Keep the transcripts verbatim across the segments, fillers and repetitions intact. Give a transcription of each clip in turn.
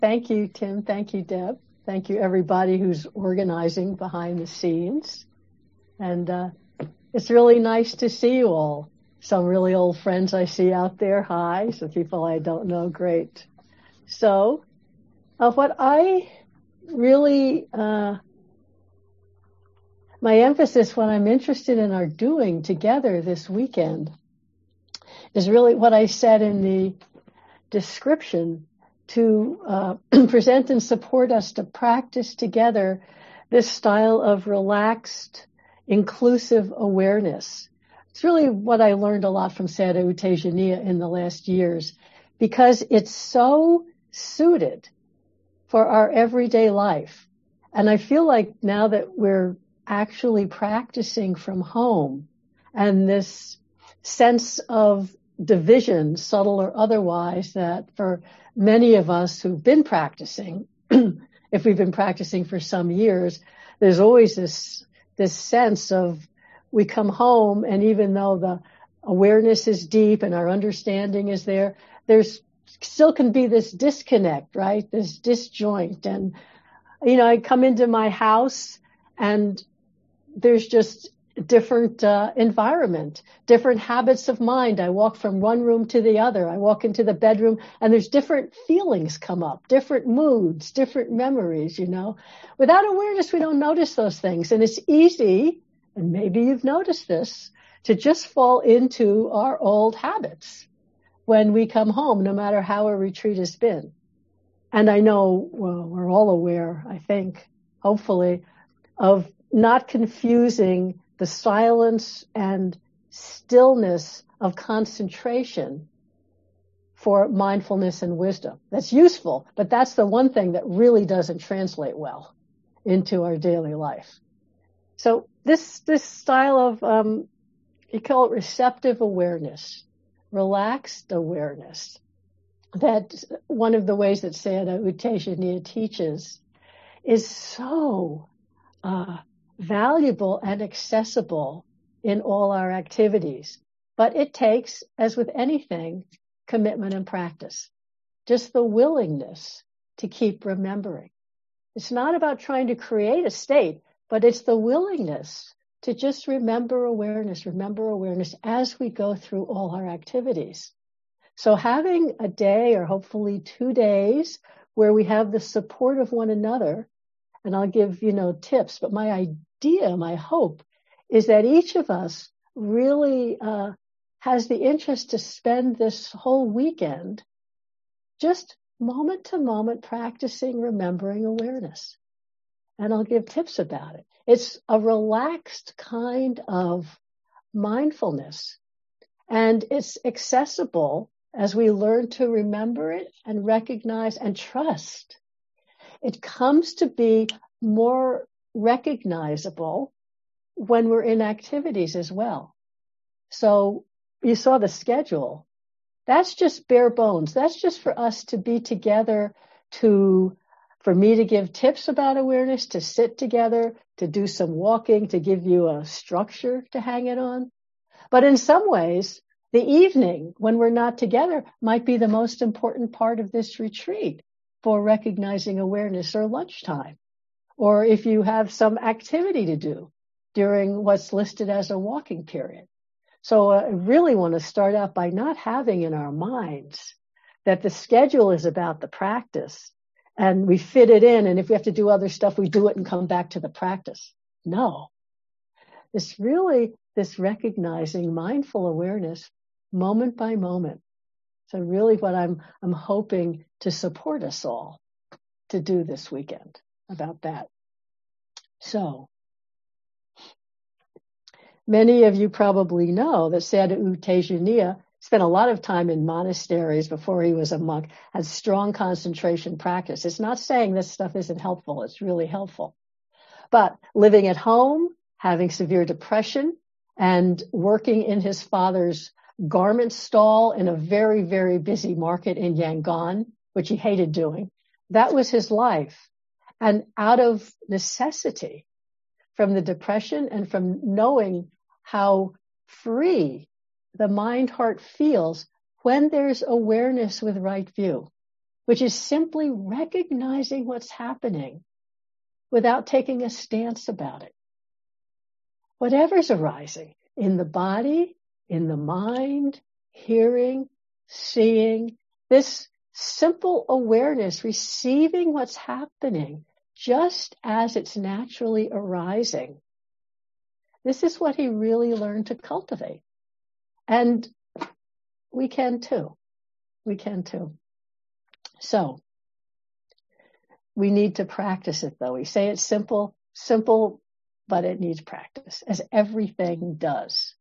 Thank you, Tim. Thank you, Deb. Thank you, everybody who's organizing behind the scenes. And uh, it's really nice to see you all. Some really old friends I see out there. Hi. Some people I don't know. Great. So uh, what I really, uh, my emphasis, what I'm interested in our doing together this weekend is really what I said in the description, to uh, present and support us to practice together this style of relaxed, inclusive awareness. It's really what I learned a lot from Sayadaw U Tejaniya in the last years, because it's so suited for our everyday life. And I feel like now that we're actually practicing from home, and this sense of division, subtle or otherwise, that for many of us who've been practicing, if we've been practicing for some years, there's always this this sense of we come home, and even though the awareness is deep and our understanding is there, there's still can be this disconnect, right? This disjoint. And, you know, I come into my house and there's just different uh, environment, different habits of mind. I walk from one room to the other. I walk into the bedroom and there's different feelings come up, different moods, different memories, you know. Without awareness, we don't notice those things. And it's easy, and maybe you've noticed this, to just fall into our old habits when we come home, no matter how a retreat has been. And I know, well, we're all aware, I think, hopefully, of not confusing the silence and stillness of concentration for mindfulness and wisdom. That's useful, but that's the one thing that really doesn't translate well into our daily life. So this this style of, um, you call it receptive awareness, relaxed awareness, that one of the ways that Sayadaw U Tejaniya teaches is so uh, valuable and accessible in all our activities. But it takes, as with anything, commitment and practice. Just the willingness to keep remembering. It's not about trying to create a state, but it's the willingness to just remember awareness, remember awareness as we go through all our activities. So having a day, or hopefully two days, where we have the support of one another, and I'll give, you know, tips, but my idea, my hope, is that each of us really uh, has the interest to spend this whole weekend just moment to moment practicing remembering awareness. And I'll give tips about it. It's a relaxed kind of mindfulness, and it's accessible as we learn to remember it and recognize and trust. It comes to be more recognizable when we're in activities as well. So you saw the schedule. That's just bare bones. That's just for us to be together, to, for me to give tips about awareness, to sit together, to do some walking, to give you a structure to hang it on. But in some ways, the evening when we're not together might be the most important part of this retreat for recognizing awareness, or lunchtime, or if you have some activity to do during what's listed as a walking period. So uh, I really want to start out by not having in our minds that the schedule is about the practice and we fit it in, and if we have to do other stuff, we do it and come back to the practice. No. It's really this recognizing mindful awareness moment by moment. So really what I'm I'm hoping to support us all to do this weekend about that. So many of you probably know that Sayadaw U Tejaniya spent a lot of time in monasteries before he was a monk, had strong concentration practice. It's not saying this stuff isn't helpful. It's really helpful. But living at home, having severe depression, and working in his father's garment stall in a very, very busy market in Yangon, which he hated doing. That was his life. And out of necessity, from the depression and from knowing how free the mind-heart feels when there's awareness with right view, which is simply recognizing what's happening without taking a stance about it. Whatever's arising in the body, in the mind, hearing, seeing, this simple awareness, receiving what's happening just as it's naturally arising. This is what he really learned to cultivate. And we can too. We can too. So, we need to practice it though. We say it's simple, simple, but it needs practice, as everything does.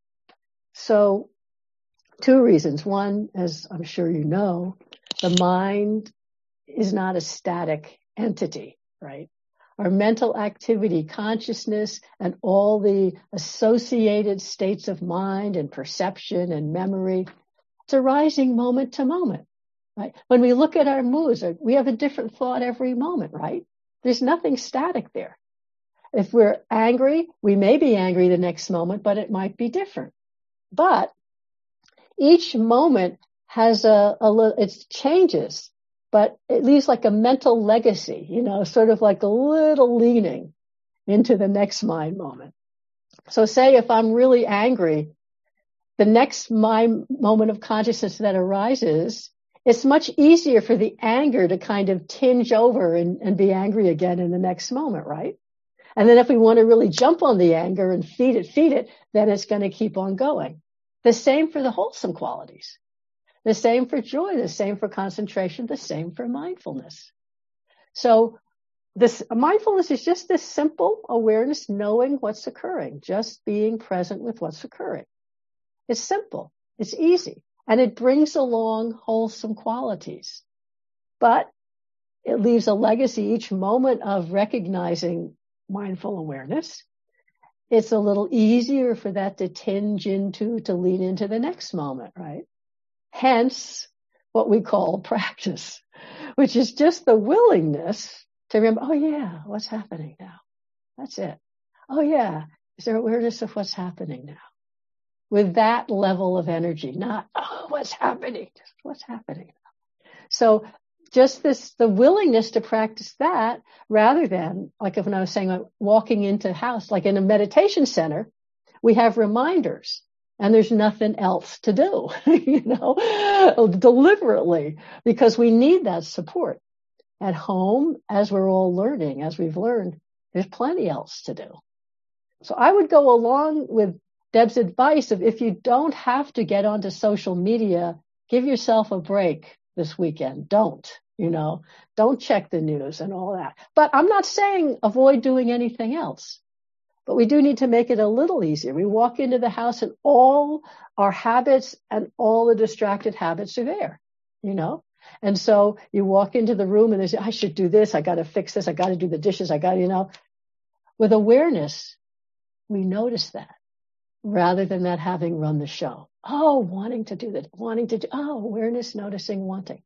So, two reasons. One, as I'm sure you know, the mind is not a static entity, right? Our mental activity, consciousness, and all the associated states of mind and perception and memory, it's arising moment to moment, right? When we look at our moods, we have a different thought every moment, right? There's nothing static there. If we're angry, we may be angry the next moment, but it might be different. But each moment has a, a it changes, but it leaves like a mental legacy, you know, sort of like a little leaning into the next mind moment. So say if I'm really angry, the next mind moment of consciousness that arises, it's much easier for the anger to kind of tinge over and, and be angry again in the next moment, right? And then if we want to really jump on the anger and feed it, feed it, then it's going to keep on going. The same for the wholesome qualities. The same for joy, the same for concentration, the same for mindfulness. So this mindfulness is just this simple awareness, knowing what's occurring, just being present with what's occurring. It's simple, it's easy, and it brings along wholesome qualities. But it leaves a legacy each moment of recognizing mindful awareness. It's a little easier for that to tinge into, to lean into the next moment, right? Hence, what we call practice, which is just the willingness to remember, oh yeah, what's happening now? That's it. Oh yeah, is there awareness of what's happening now? With that level of energy, not, oh, what's happening? Just what's happening now? So just this, the willingness to practice that rather than, like when I was saying, like walking into a house, like in a meditation center, we have reminders. And there's nothing else to do, you know, deliberately, because we need that support. At home, as we're all learning, as we've learned, there's plenty else to do. So I would go along with Deb's advice of if you don't have to get onto social media, give yourself a break this weekend. Don't, you know, don't check the news and all that. But I'm not saying avoid doing anything else. But we do need to make it a little easier. We walk into the house and all our habits and all the distracted habits are there, you know? And so you walk into the room and there's, I should do this. I got to fix this. I got to do the dishes. I got to, you know, with awareness, we notice that rather than that having run the show. Oh, wanting to do that, wanting to do, oh, awareness, noticing, wanting.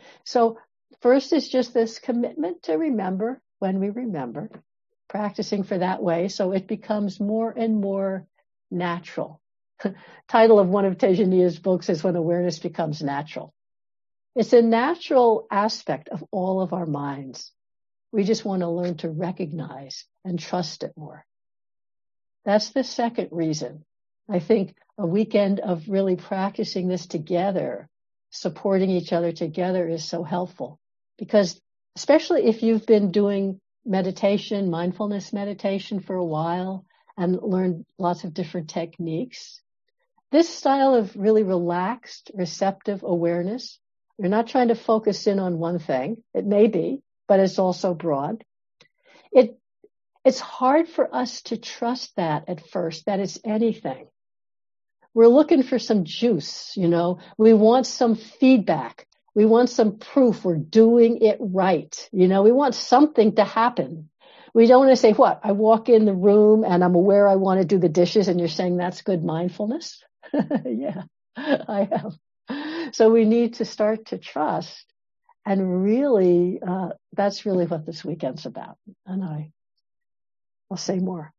So first is just this commitment to remember when we remember. Practicing for that way, so it becomes more and more natural. Title of one of Tejaniya's books is When Awareness Becomes Natural. It's a natural aspect of all of our minds. We just want to learn to recognize and trust it more. That's the second reason. I think a weekend of really practicing this together, supporting each other together is so helpful. Because especially if you've been doing meditation, mindfulness meditation for a while and learned lots of different techniques. This style of really relaxed, receptive awareness, you're not trying to focus in on one thing. It may be, but it's also broad. It, it's hard for us to trust that at first, that it's anything. We're looking for some juice, you know, we want some feedback. We want some proof we're doing it right. You know, we want something to happen. We don't want to say, what? I walk in the room and I'm aware I want to do the dishes and you're saying that's good mindfulness? Yeah, I am. So we need to start to trust. And really, uh, that's really what this weekend's about. And I, I'll say more.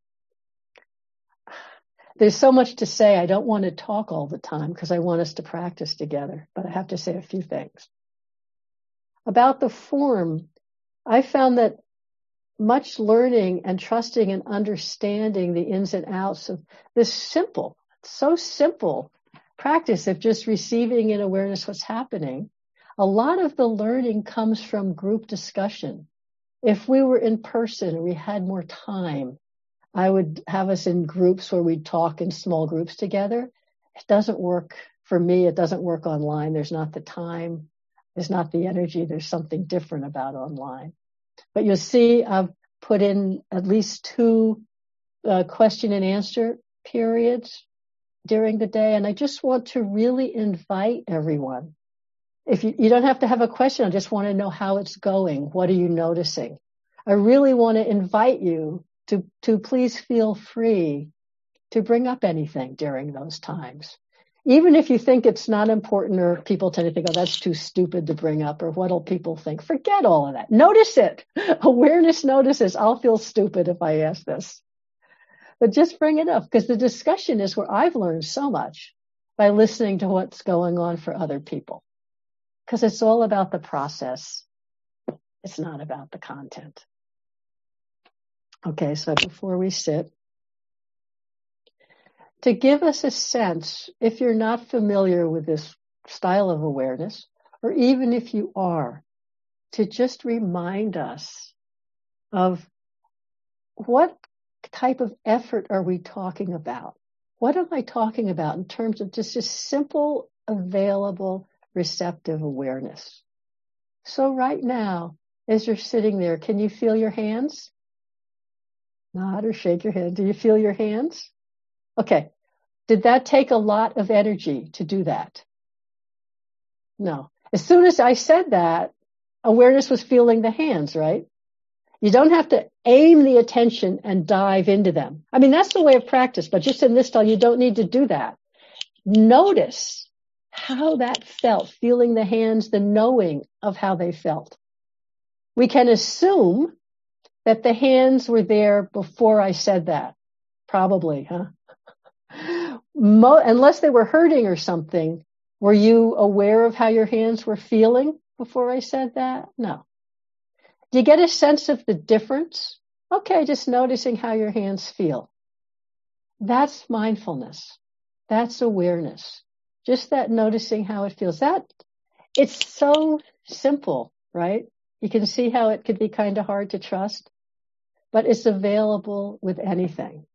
There's so much to say. I don't want to talk all the time because I want us to practice together, but I have to say a few things. About the form, I found that much learning and trusting and understanding the ins and outs of this simple, so simple practice of just receiving in awareness what's happening, a lot of the learning comes from group discussion. If we were in person, we had more time, I would have us in groups where we'd talk in small groups together. It doesn't work for me. It doesn't work online. There's not the time. There's not the energy. There's something different about online. But you'll see I've put in at least two uh, question and answer periods during the day. And I just want to really invite everyone. If you, you don't have to have a question, I just want to know how it's going. What are you noticing? I really want to invite you to, to please feel free to bring up anything during those times. Even if you think it's not important, or people tend to think, oh, that's too stupid to bring up, or what'll people think? Forget all of that. Notice it. Awareness notices. I'll feel stupid if I ask this. But just bring it up, because the discussion is where I've learned so much by listening to what's going on for other people. Because it's all about the process. It's not about the content. Okay, so before we sit, to give us a sense, if you're not familiar with this style of awareness, or even if you are, to just remind us of what type of effort are we talking about? What am I talking about in terms of just a simple, available, receptive awareness? So right now, as you're sitting there, can you feel your hands? Nod or shake your head. Do you feel your hands? Okay. Did that take a lot of energy to do that? No. As soon as I said that, awareness was feeling the hands, right? You don't have to aim the attention and dive into them. I mean, that's the way of practice, but just in this style, you don't need to do that. Notice how that felt, feeling the hands, the knowing of how they felt. We can assume that the hands were there before I said that. Probably, huh? Mo- unless they were hurting or something, were you aware of how your hands were feeling before I said that? No. Do you get a sense of the difference? Okay, just noticing how your hands feel. That's mindfulness. That's awareness. Just that noticing how it feels. That, it's so simple, right? You can see how it could be kind of hard to trust, but it's available with anything.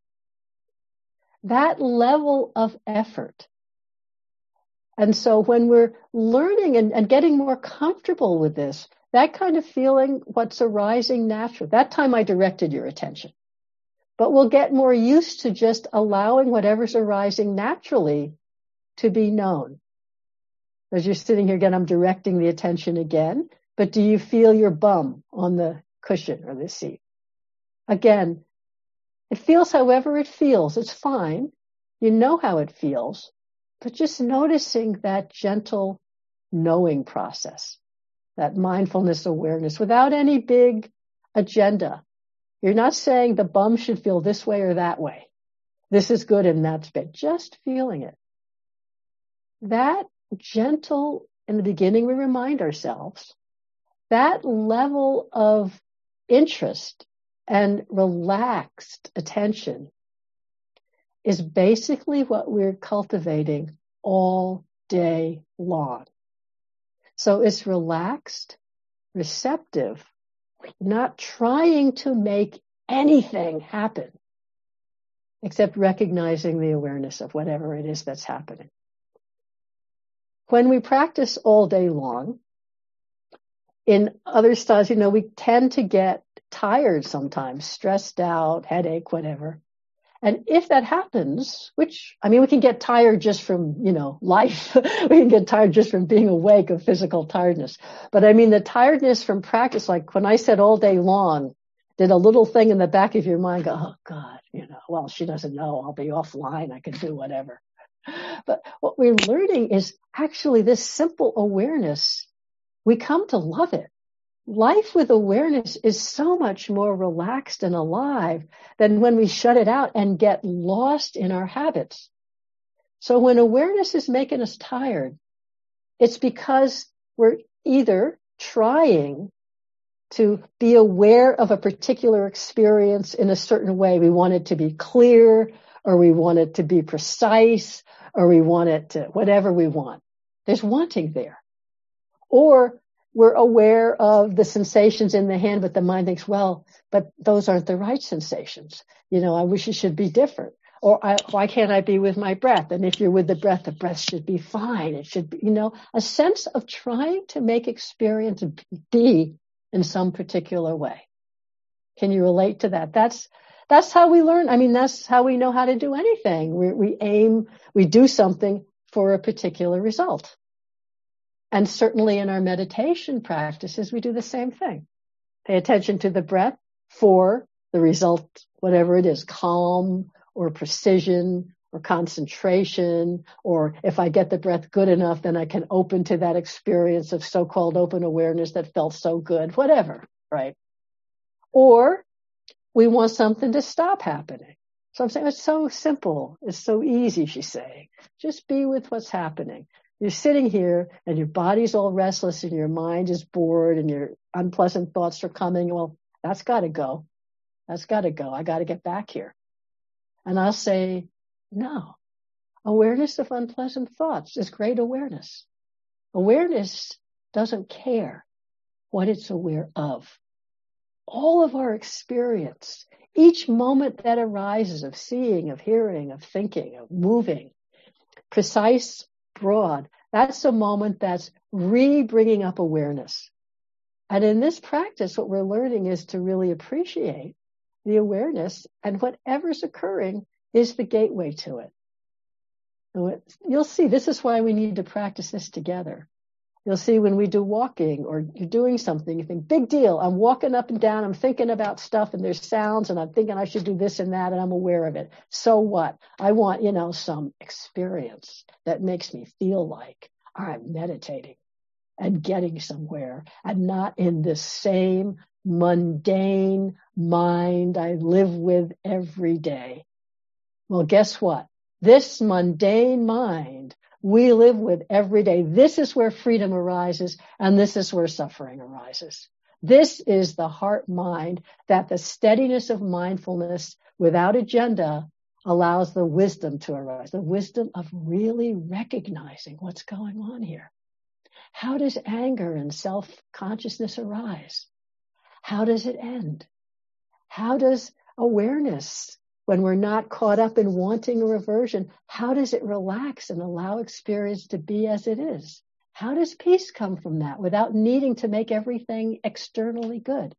That level of effort. And so when we're learning and, and getting more comfortable with this, that kind of feeling, what's arising naturally, that time I directed your attention. But we'll get more used to just allowing whatever's arising naturally to be known. As you're sitting here again, I'm directing the attention again, but do you feel your bum on the cushion or the seat? Again, it feels however it feels. It's fine. You know how it feels, but just noticing that gentle knowing process, that mindfulness awareness without any big agenda. You're not saying the bum should feel this way or that way. This is good and that's bad. Just feeling it. That gentle, in the beginning we remind ourselves, that level of interest and relaxed attention is basically what we're cultivating all day long. So it's relaxed, receptive, not trying to make anything happen, except recognizing the awareness of whatever it is that's happening. When we practice all day long, in other styles, you know, we tend to get tired sometimes, stressed out, headache, whatever. And if that happens, which, I mean, we can get tired just from, you know, life. We can get tired just from being awake of physical tiredness. But I mean, the tiredness from practice, like when I said all day long, did a little thing in the back of your mind go, oh God, you know, well, she doesn't know, I'll be offline, I can do whatever. But what we're learning is actually this simple awareness. We come to love it. Life with awareness is so much more relaxed and alive than when we shut it out and get lost in our habits. So when awareness is making us tired, it's because we're either trying to be aware of a particular experience in a certain way. We want it to be clear, or we want it to be precise, or we want it to, whatever we want. There's wanting there. Or we're aware of the sensations in the hand, but the mind thinks, well, but those aren't the right sensations. You know, I wish it should be different. Or I, why can't I be with my breath? And if you're with the breath, the breath should be fine. It should be, you know, a sense of trying to make experience be in some particular way. Can you relate to that? That's, that's how we learn. I mean, that's how we know how to do anything. We, we aim, we do something for a particular result. And certainly in our meditation practices, we do the same thing. Pay attention to the breath for the result, whatever it is, calm or precision or concentration, or if I get the breath good enough, then I can open to that experience of so-called open awareness that felt so good, whatever, right? Or we want something to stop happening. So I'm saying it's so simple. It's so easy, she's saying. Just be with what's happening. You're sitting here and your body's all restless and your mind is bored and your unpleasant thoughts are coming. Well, that's got to go. That's got to go. I got to get back here. And I'll say, no. Awareness of unpleasant thoughts is great awareness. Awareness doesn't care what it's aware of. All of our experience, each moment that arises of seeing, of hearing, of thinking, of moving, precise, broad, that's a moment that's re-bringing up awareness. And in this practice, what we're learning is to really appreciate the awareness, and whatever's occurring is the gateway to it. You'll see, this is why we need to practice this together. You'll see when we do walking or you're doing something, you think, big deal, I'm walking up and down, I'm thinking about stuff and there's sounds and I'm thinking I should do this and that and I'm aware of it. So what? I want, you know, some experience that makes me feel like I'm meditating and getting somewhere and not in this same mundane mind I live with every day. Well, guess what? This mundane mind we live with every day. This is where freedom arises, and this is where suffering arises. This is the heart mind that the steadiness of mindfulness without agenda allows the wisdom to arise, the wisdom of really recognizing what's going on here. How does anger and self-consciousness arise? How does it end? How does awareness, when we're not caught up in wanting or aversion, how does it relax and allow experience to be as it is? How does peace come from that without needing to make everything externally good?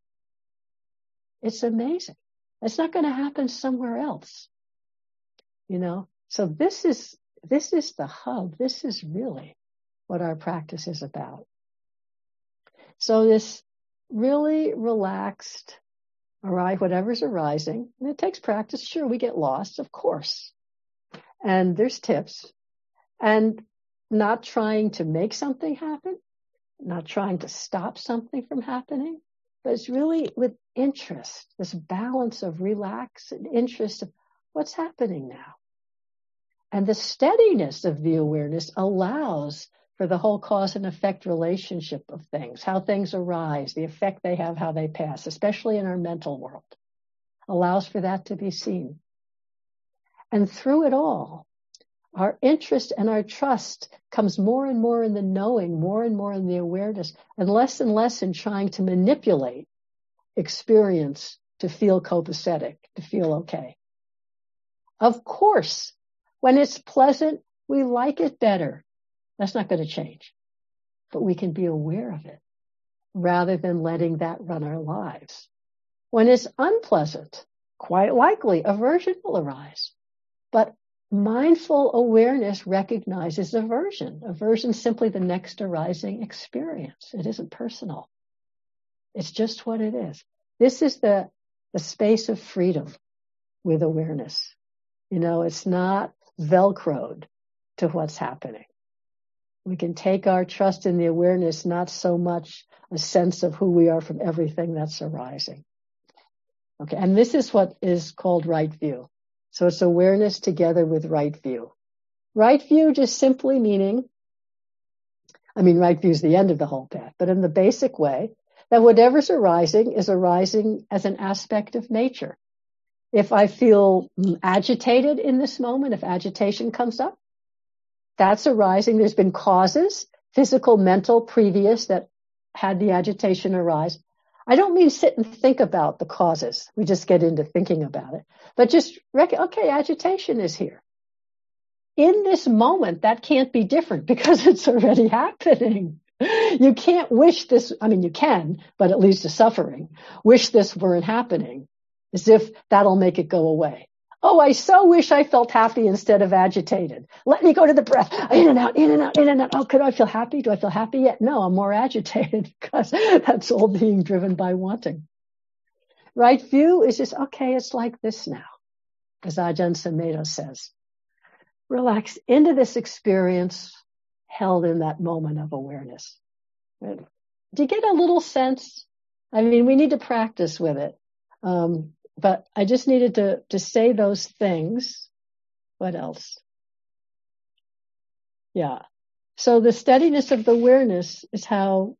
It's amazing. It's not going to happen somewhere else. You know, so this is, this is the hub. This is really what our practice is about. So this really relaxed, all right, whatever's arising, and it takes practice. Sure, we get lost, of course. And there's tips. And not trying to make something happen, not trying to stop something from happening, but it's really with interest, this balance of relax and interest of what's happening now. And the steadiness of the awareness allows for the whole cause and effect relationship of things, how things arise, the effect they have, how they pass, especially in our mental world, allows for that to be seen. And through it all, our interest and our trust comes more and more in the knowing, more and more in the awareness, and less and less in trying to manipulate experience to feel copacetic, to feel okay. Of course, when it's pleasant, we like it better. That's not going to change. But we can be aware of it rather than letting that run our lives. When it's unpleasant, quite likely aversion will arise. But mindful awareness recognizes aversion. Aversion is simply the next arising experience. It isn't personal. It's just what it is. This is the, the space of freedom with awareness. You know, it's not velcroed to what's happening. We can take our trust in the awareness, not so much a sense of who we are from everything that's arising. Okay, and this is what is called right view. So it's awareness together with right view. Right view just simply meaning I mean, right view is the end of the whole path, but in the basic way that whatever's arising is arising as an aspect of nature. If I feel agitated in this moment, if agitation comes up, that's arising. There's been causes, physical, mental, previous, that had the agitation arise. I don't mean sit and think about the causes. We just get into thinking about it. But just, rec- okay, agitation is here. In this moment, that can't be different because it's already happening. You can't wish this, I mean, you can, but it leads to suffering. Wish this weren't happening, as if that'll make it go away. Oh, I so wish I felt happy instead of agitated. Let me go to the breath. In and out, in and out, in and out. Oh, could I feel happy? Do I feel happy yet? No, I'm more agitated because that's all being driven by wanting. Right view is just, okay, it's like this now, as Ajahn Sumedho says. Relax into this experience held in that moment of awareness. Do you get a little sense? I mean, we need to practice with it. Um, But I just needed to, to say those things. What else? Yeah. So the steadiness of the awareness is how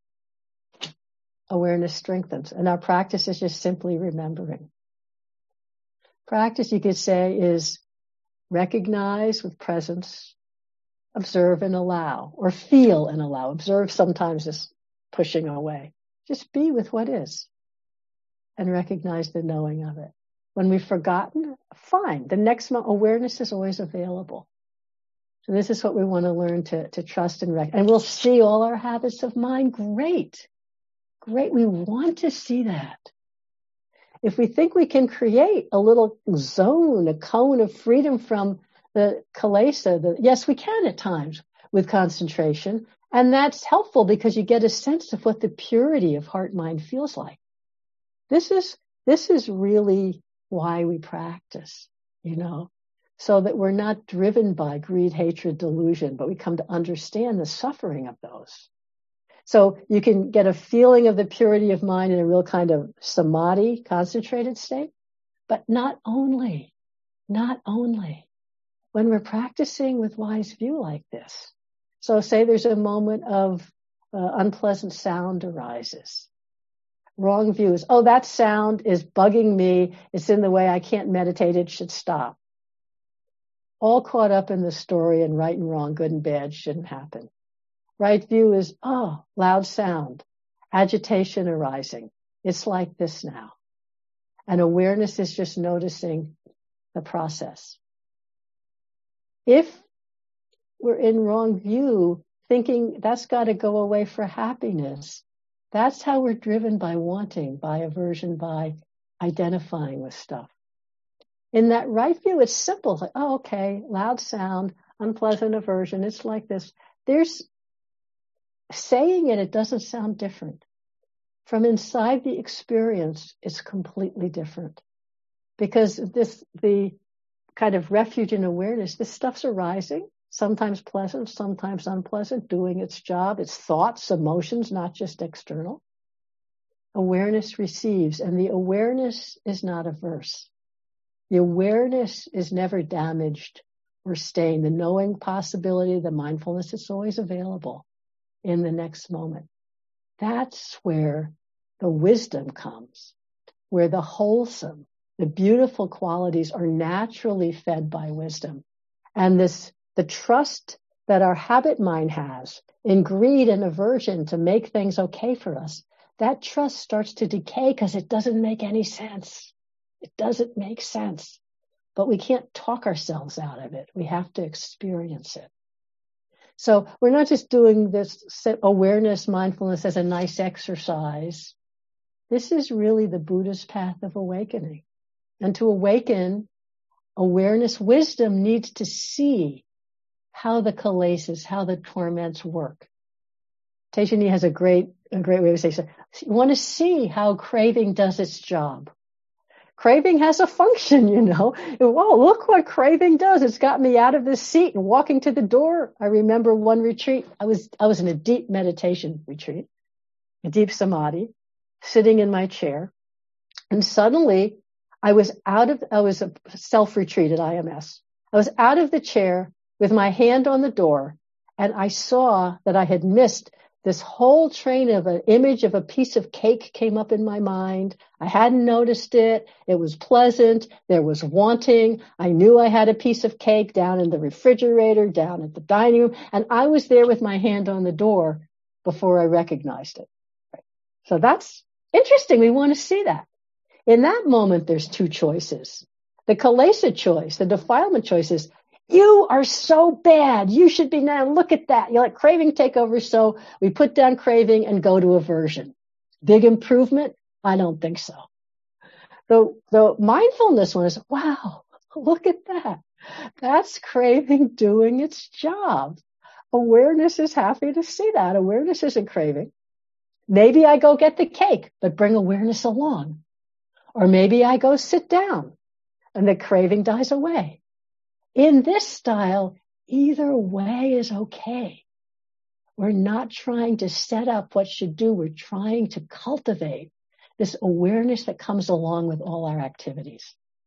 awareness strengthens. And our practice is just simply remembering. Practice, you could say, is recognize with presence, observe and allow, or feel and allow. Observe sometimes is pushing away. Just be with what is. And recognize the knowing of it. When we've forgotten, fine. The next mo- awareness is always available. So this is what we want to learn to, to trust and recognize. And we'll see all our habits of mind. Great. Great. We want to see that. If we think we can create a little zone, a cone of freedom from the kilesa, the, yes, we can at times with concentration. And that's helpful because you get a sense of what the purity of heart-mind feels like. This is, this is really why we practice, you know, so that we're not driven by greed, hatred, delusion, but we come to understand the suffering of those. So you can get a feeling of the purity of mind in a real kind of samadhi, concentrated state, but not only, not only when we're practicing with wise view like this. So say there's a moment of uh, unpleasant sound arises. Wrong views. Oh, that sound is bugging me. It's in the way. I can't meditate. It should stop. All caught up in the story and right and wrong, good and bad shouldn't happen. Right view is, oh, loud sound, agitation arising. It's like this now. And awareness is just noticing the process. If we're in wrong view, thinking that's got to go away for happiness, that's how we're driven by wanting, by aversion, by identifying with stuff. In that right view, it's simple. It's like, oh, okay, loud sound, unpleasant aversion. It's like this. There's saying it, it doesn't sound different. From inside the experience, it's completely different. Because this, the kind of refuge in awareness, this stuff's arising, sometimes pleasant, sometimes unpleasant, doing its job, its thoughts, emotions, not just external. Awareness receives, and the awareness is not averse. The awareness is never damaged or stained. The knowing possibility, the mindfulness is always available in the next moment. That's where the wisdom comes, where the wholesome, the beautiful qualities are naturally fed by wisdom. And this, the trust that our habit mind has in greed and aversion to make things okay for us, that trust starts to decay because it doesn't make any sense. It doesn't make sense. But we can't talk ourselves out of it. We have to experience it. So we're not just doing this awareness, mindfulness as a nice exercise. This is really the Buddha's path of awakening. And to awaken, awareness, wisdom needs to see how the kilesas, how the torments work. Tejani has a great, a great way to say, so you want to see how craving does its job. Craving has a function, you know. Whoa, look what craving does. It's got me out of this seat and walking to the door. I remember one retreat. I was, I was in a deep meditation retreat, a deep samadhi, sitting in my chair. And suddenly I was out of, I was a self-retreat at I M S. I was out of the chair with my hand on the door And I saw that I had missed this whole train of an image of a piece of cake came up in my mind. I hadn't noticed it. It was pleasant. There was wanting. I knew I had a piece of cake down in the refrigerator, down at the dining room. And I was there with my hand on the door before I recognized it. So that's interesting. We want to see that. In that moment, there's two choices. The kilesa choice, the defilement choice is, you are so bad. You should be now. Look at that. You let craving take over. So we put down craving and go to aversion. Big improvement? I don't think so. The, the mindfulness one is, wow, look at that. That's craving doing its job. Awareness is happy to see that. Awareness isn't craving. Maybe I go get the cake, but bring awareness along. Or maybe I go sit down and the craving dies away. In this style, either way is okay. We're not trying to set up what should do. We're trying to cultivate this awareness that comes along with all our activities.